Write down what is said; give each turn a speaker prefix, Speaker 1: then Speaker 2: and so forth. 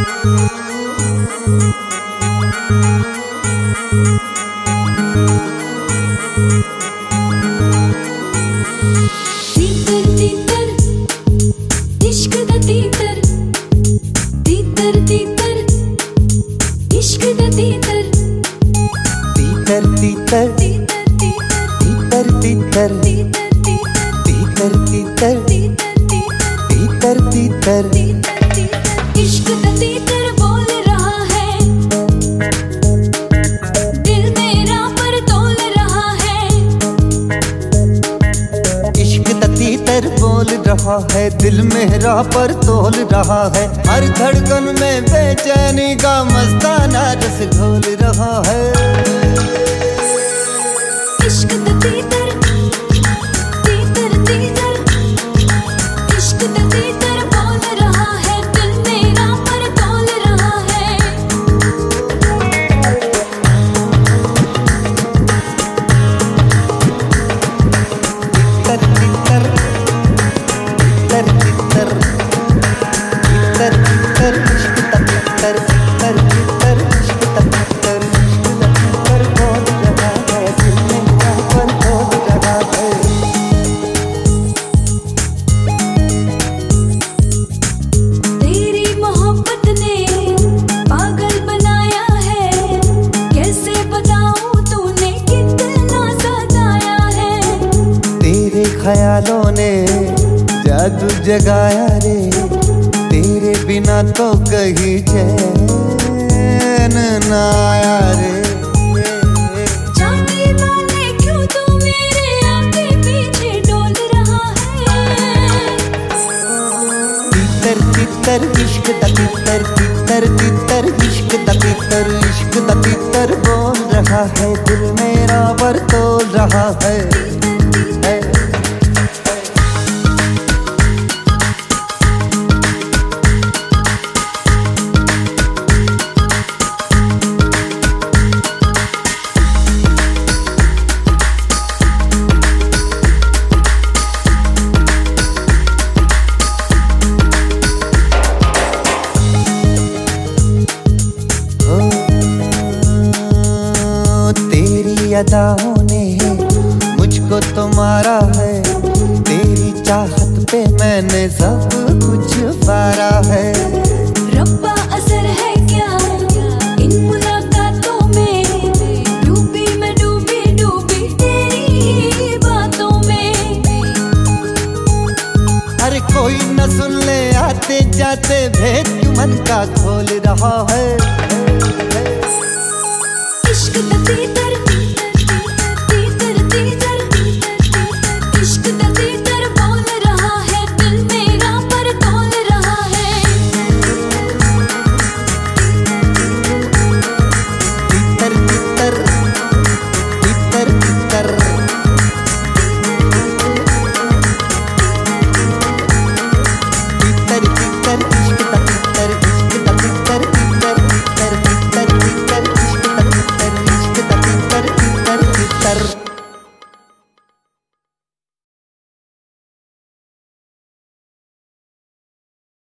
Speaker 1: तीतर तीतर तीतर तीतर तीतर तीतर तीतर
Speaker 2: इश्क दा तीतर बोल रहा है, दिल मेरा पर तोल रहा है।
Speaker 1: इश्क दा तीतर बोल रहा है, दिल मेरा पर तोल रहा है। हर धड़कन में बेचैनी का मस्ताना रस घोल रहा है।
Speaker 2: इश्क दा तीतर तीतर तीतर, इश्क दा तीतर बोल रहा है, दिल मेरा पर तोल रहा है।
Speaker 1: तीतर तीतर तीतर तीतर तीतर तीतर इश्क दा तीतर तीतर तीतर इश्क दा तीतर, इश्क दा तीतर बोल रहा है, दिल मेरा पर तोल रहा है।
Speaker 2: तेरी मोहब्बत ने पागल बनाया है, कैसे बताऊं तूने कितना सताया है।
Speaker 1: तेरे ख्यालों ने जादू जगाया रे, तेरे बिना तो कहीं चैन ना आया रे।
Speaker 2: जाने वाले क्यों तू मेरे आगे पीछे डोल रहा है।
Speaker 1: तीतर तीतर इश्क दा तीतर तीतर तीतर इश्क दा तीतर, इश्क दा तीतर बोल रहा है, दिल मेरा पर तोल रहा है। तेरी अदाओं ने मुझको तो मारा है, तेरी चाहत पे मैंने सब कुछ पारा है।
Speaker 2: रब्बा असर है क्या इन मुलाकातों में, डूबी मैं डूबी डूबी तेरी ही बातों में। अरे
Speaker 1: कोई न सुन ले आते जाते भेद क्यों मन का खोल रहा है।
Speaker 2: इश्क दा तीतर